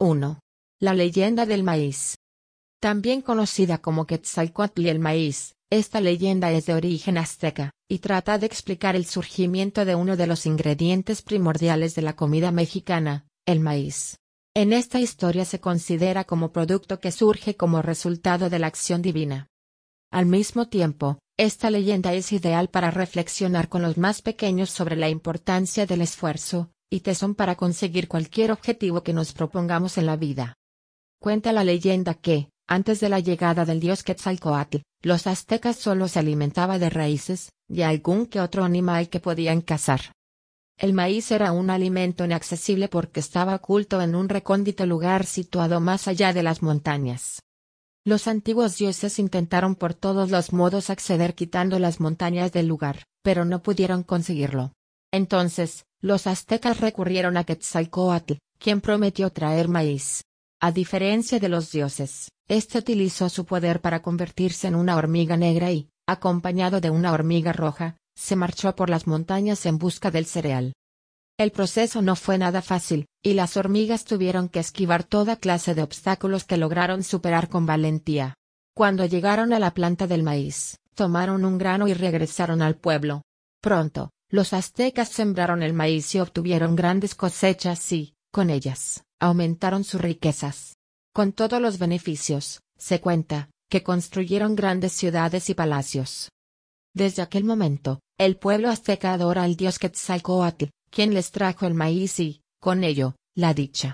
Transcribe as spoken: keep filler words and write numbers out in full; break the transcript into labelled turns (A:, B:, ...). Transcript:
A: uno. La leyenda del maíz. También conocida como Quetzalcóatl y el maíz, esta leyenda es de origen azteca, y trata de explicar el surgimiento de uno de los ingredientes primordiales de la comida mexicana, el maíz. En esta historia se considera como producto que surge como resultado de la acción divina. Al mismo tiempo, esta leyenda es ideal para reflexionar con los más pequeños sobre la importancia del esfuerzo y tesón para conseguir cualquier objetivo que nos propongamos en la vida. Cuenta la leyenda que, antes de la llegada del dios Quetzalcóatl, los aztecas solo se alimentaban de raíces y algún que otro animal que podían cazar. El maíz era un alimento inaccesible porque estaba oculto en un recóndito lugar situado más allá de las montañas. Los antiguos dioses intentaron por todos los modos acceder quitando las montañas del lugar, pero no pudieron conseguirlo. Entonces, los aztecas recurrieron a Quetzalcóatl, quien prometió traer maíz. A diferencia de los dioses, este utilizó su poder para convertirse en una hormiga negra y, acompañado de una hormiga roja, se marchó por las montañas en busca del cereal. El proceso no fue nada fácil, y las hormigas tuvieron que esquivar toda clase de obstáculos que lograron superar con valentía. Cuando llegaron a la planta del maíz, tomaron un grano y regresaron al pueblo. Pronto, los aztecas sembraron el maíz y obtuvieron grandes cosechas y, con ellas, aumentaron sus riquezas. Con todos los beneficios, se cuenta, que construyeron grandes ciudades y palacios. Desde aquel momento, el pueblo azteca adora al dios Quetzalcóatl, quien les trajo el maíz y, con ello, la dicha.